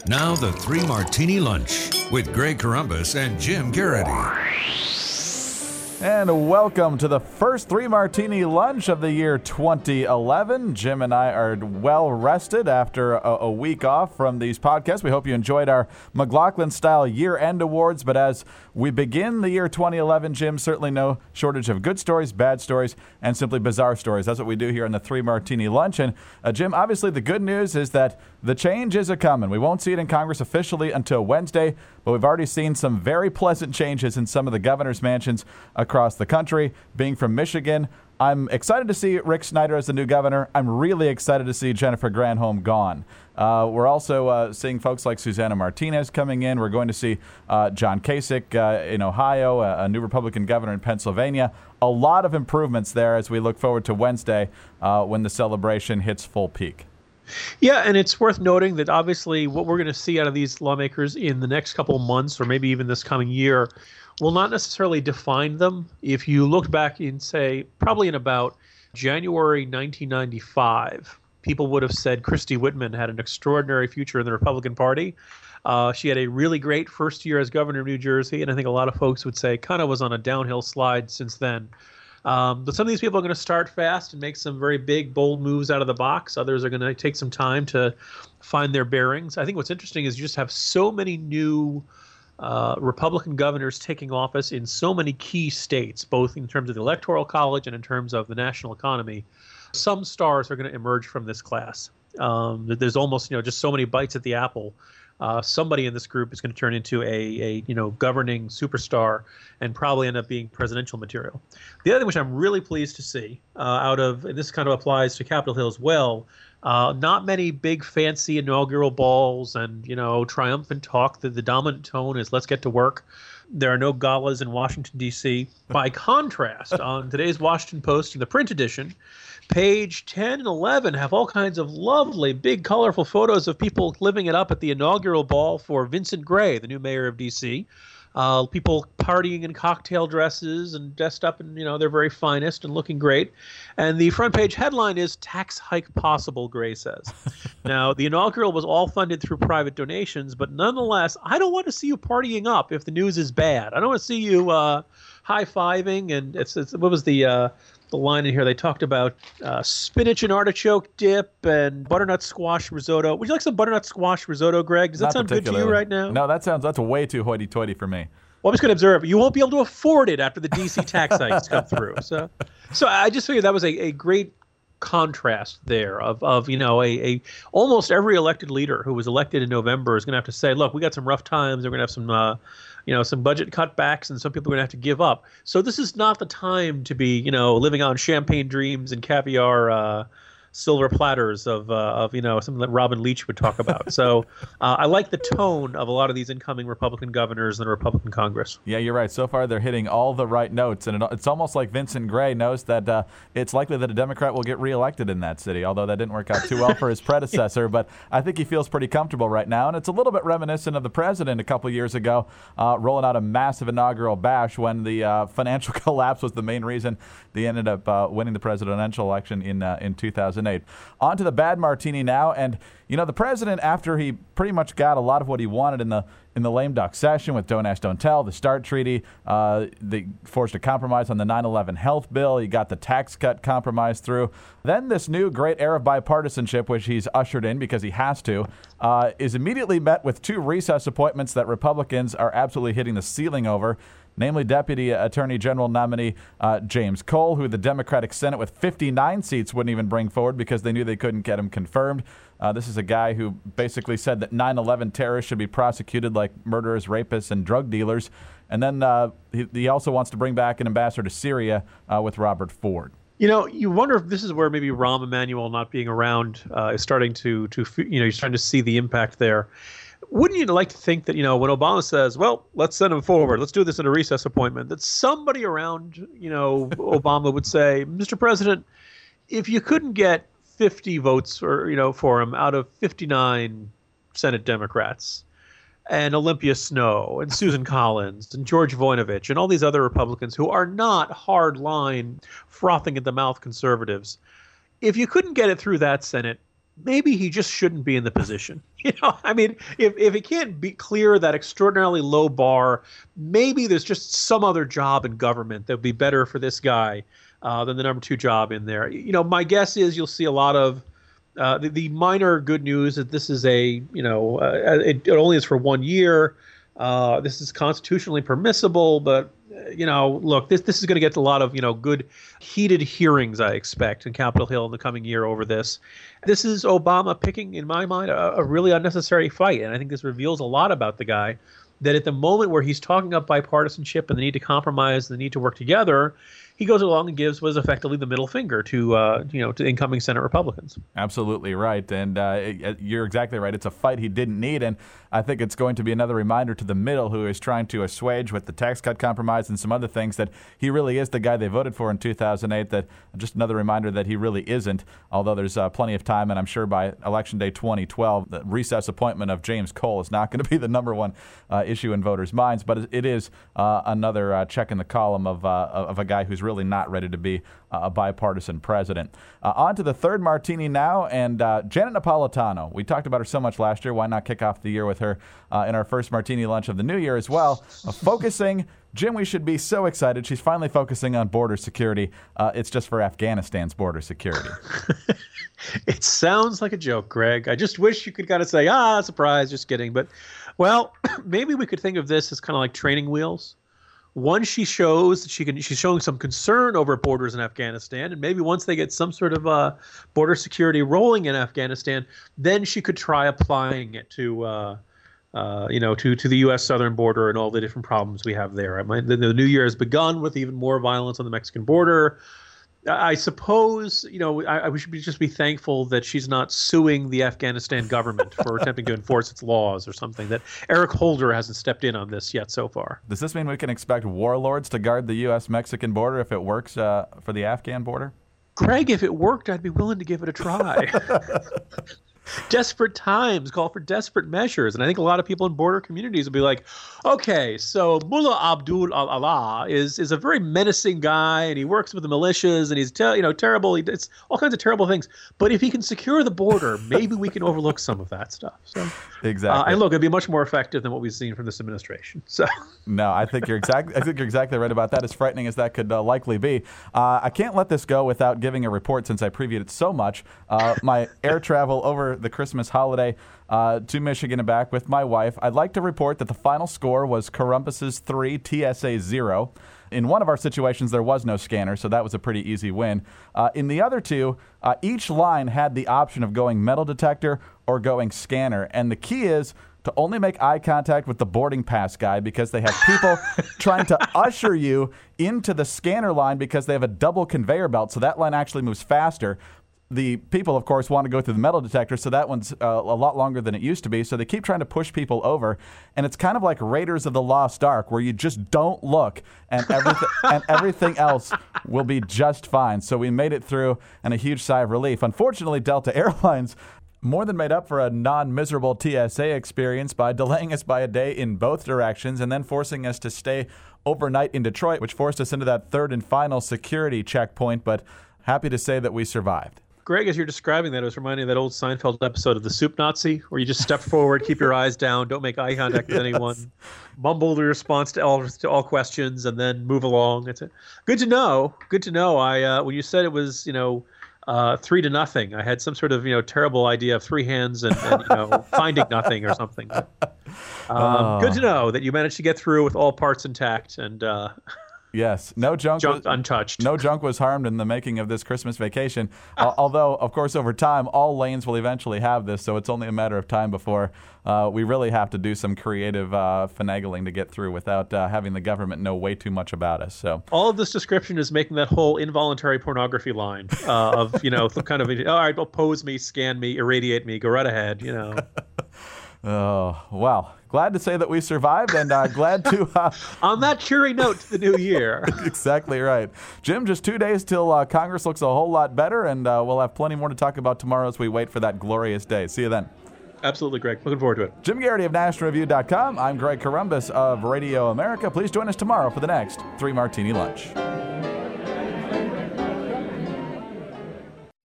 Now the Three Martini Lunch with Greg Corombos and Jim Garrity. And welcome to the first Three Martini Lunch of the year 2011. Jim and I are well rested after a week off from these podcasts. We hope you enjoyed our McLaughlin-style year-end awards. But as we begin the year 2011, Jim, certainly no shortage of good stories, bad stories, and simply bizarre stories. That's what we do here on the Three Martini Lunch. And Jim, obviously the good news is that the change is a-coming. We won't see it in Congress officially until Wednesday, but we've already seen some very pleasant changes in some of the governor's mansions across the country. Being from Michigan, I'm excited to see Rick Snyder as the new governor. I'm really excited to see Jennifer Granholm gone. We're also seeing folks like Susana Martinez coming in. We're going to see John Kasich in Ohio, a new Republican governor in Pennsylvania. A lot of improvements there as we look forward to Wednesday when the celebration hits full peak. Yeah, and it's worth noting that obviously what we're going to see out of these lawmakers in the next couple of months or maybe even this coming year will not necessarily define them. If you look back in, say, probably in about January 1995, people would have said Christy Whitman had an extraordinary future in the Republican Party. She had a really great first year as governor of New Jersey, and I think a lot of folks would say kind of was on a downhill slide since then. But some of these people are going to start fast and make some very big, bold moves out of the box. Others are going to take some time to find their bearings. I think what's interesting is you just have so many new Republican governors taking office in so many key states, both in terms of the Electoral College and in terms of the national economy. Some stars are going to emerge from this class. There's almost, just so many bites at the apple. Somebody in this group is going to turn into a governing superstar and probably end up being presidential material. The other thing which I'm really pleased to see and this kind of applies to Capitol Hill as well, not many big fancy inaugural balls and, triumphant talk. The dominant tone is let's get to work. There are no galas in Washington, D.C. By contrast, on today's Washington Post in the print edition, page 10 and 11 have all kinds of lovely, big, colorful photos of people living it up at the inaugural ball for Vincent Gray, the new mayor of D.C. People partying in cocktail dresses and dressed up in, their very finest and looking great. And the front page headline is "Tax Hike Possible," Gray says. Now, the inaugural was all funded through private donations, but nonetheless, I don't want to see you partying up if the news is bad. I don't want to see you high-fiving. And what was the line in here? They talked about spinach and artichoke dip and butternut squash risotto. Would you like some butternut squash risotto, Greg? Does that sound good to you right now? No, that's way too hoity-toity for me. Well, I'm just going to observe. You won't be able to afford it after the D.C. tax hikes come through. So I just figured that was a great contrast there of almost every elected leader who was elected in November is going to have to say, look, we got some rough times. We're going to have some budget cutbacks, and some people are going to have to give up. So this is not the time to be, living on champagne dreams and caviar silver platters of something that Robin Leach would talk about. So I like the tone of a lot of these incoming Republican governors in the Republican Congress. Yeah, you're right. So far, they're hitting all the right notes. And it's almost like Vincent Gray knows that it's likely that a Democrat will get reelected in that city, although that didn't work out too well for his predecessor. But I think he feels pretty comfortable right now. And it's a little bit reminiscent of the president a couple years ago, rolling out a massive inaugural bash when the financial collapse was the main reason they ended up winning the presidential election in 2008. On to the bad martini now. And, the president, after he pretty much got a lot of what he wanted in the lame duck session with Don't Ask, Don't Tell, the START treaty, they forced a compromise on the 9/11 health bill. He got the tax cut compromise through. Then this new great era of bipartisanship, which he's ushered in because he has to, is immediately met with two recess appointments that Republicans are absolutely hitting the ceiling over. Namely Deputy Attorney General nominee James Cole, who the Democratic Senate with 59 seats wouldn't even bring forward because they knew they couldn't get him confirmed. This is a guy who basically said that 9/11 terrorists should be prosecuted like murderers, rapists, and drug dealers. And then he also wants to bring back an ambassador to Syria with Robert Ford. You wonder if this is where maybe Rahm Emanuel not being around is starting to you're starting to see the impact there. Wouldn't you like to think that, when Obama says, well, let's send him forward, let's do this in a recess appointment, that somebody around, Obama would say, Mr. President, if you couldn't get 50 votes for him out of 59 Senate Democrats, and Olympia Snow and Susan Collins and George Voinovich and all these other Republicans who are not hard-line, frothing at the mouth conservatives, if you couldn't get it through that Senate, maybe he just shouldn't be in the position. I mean, if it can't be clear that extraordinarily low bar, maybe there's just some other job in government that would be better for this guy than the number 2 job in there. My guess is you'll see a lot of the minor good news that this is it only is for 1 year. This is constitutionally permissible, but look, this is going to get a lot of good heated hearings, I expect, in Capitol Hill in the coming year over this. This is Obama picking, in my mind, a really unnecessary fight, and I think this reveals a lot about the guy. That at the moment where he's talking up bipartisanship and the need to compromise, the need to work together, he goes along and gives what is effectively the middle finger to incoming Senate Republicans. Absolutely right, and you're exactly right. It's a fight he didn't need, and I think it's going to be another reminder to the middle, who is trying to assuage with the tax cut compromise and some other things, that he really is the guy they voted for in 2008. That just another reminder that he really isn't. Although there's plenty of time, and I'm sure by Election Day 2012, the recess appointment of James Cole is not going to be the number one issue in voters' minds. But it is another check in the column of a guy who's really not ready to be a bipartisan president. On to the third martini now, and Janet Napolitano. We talked about her so much last year. Why not kick off the year with her in our first martini lunch of the new year as well? Focusing, Jim, we should be so excited. She's finally focusing on border security. It's just for Afghanistan's border security. It sounds like a joke, Greg. I just wish you could kind of say, surprise, just kidding. But, well, maybe we could think of this as kind of like training wheels. Once she shows that she's showing some concern over borders in Afghanistan, and maybe once they get some sort of border security rolling in Afghanistan, then she could try applying it to the U.S. southern border and all the different problems we have there. The new year has begun with even more violence on the Mexican border. I suppose, we should just be thankful that she's not suing the Afghanistan government for attempting to enforce its laws or something, that Eric Holder hasn't stepped in on this yet so far. Does this mean we can expect warlords to guard the U.S.-Mexican border if it works for the Afghan border? Greg, if it worked, I'd be willing to give it a try. Desperate times call for desperate measures. And I think a lot of people in border communities will be like, okay, so Mullah Abdul Allah is a very menacing guy, and he works with the militias, and he's terrible. He does all kinds of terrible things. But if he can secure the border, maybe we can overlook some of that stuff. So, exactly. And look, it'd be much more effective than what we've seen from this administration. So, no, I think you're exactly right about that. As frightening as that could likely be, I can't let this go without giving a report, since I previewed it so much. My air travel over the Christmas holiday to Michigan and back with my wife. I'd like to report that the final score was Columbus's 3, TSA 0. In one of our situations, there was no scanner, so that was a pretty easy win. In the other two, each line had the option of going metal detector or going scanner, and the key is to only make eye contact with the boarding pass guy, because they have people trying to usher you into the scanner line because they have a double conveyor belt, so that line actually moves faster. The people, of course, want to go through the metal detector, so that one's a lot longer than it used to be. So they keep trying to push people over, and it's kind of like Raiders of the Lost Ark, where you just don't look, and everything else will be just fine. So we made it through, and a huge sigh of relief. Unfortunately, Delta Airlines more than made up for a non-miserable TSA experience by delaying us by a day in both directions and then forcing us to stay overnight in Detroit, which forced us into that third and final security checkpoint. But happy to say that we survived. Greg, as you're describing that, it was reminding me of that old Seinfeld episode of The Soup Nazi, where you just step forward, keep your eyes down, don't make eye contact with anyone, mumble the response to all questions, and then move along. It's good to know. Good to know. When you said it was 3-0, I had some sort of terrible idea of three hands and finding nothing or something. Good to know that you managed to get through with all parts intact and. Yes, no junk untouched. No junk was harmed in the making of this Christmas vacation. Although, of course, over time, all lanes will eventually have this, so it's only a matter of time before we really have to do some creative finagling to get through without having the government know way too much about us. So all of this description is making that whole involuntary pornography line of some kind of all right, well, pose me, scan me, irradiate me, go right ahead. Oh, well, glad to say that we survived, and glad to... On that cheery note to the new year. Exactly right. Jim, just 2 days till Congress looks a whole lot better, and we'll have plenty more to talk about tomorrow as we wait for that glorious day. See you then. Absolutely, Greg. Looking forward to it. Jim Garrity of NationalReview.com. I'm Greg Corombos of Radio America. Please join us tomorrow for the next 3 Martini Lunch.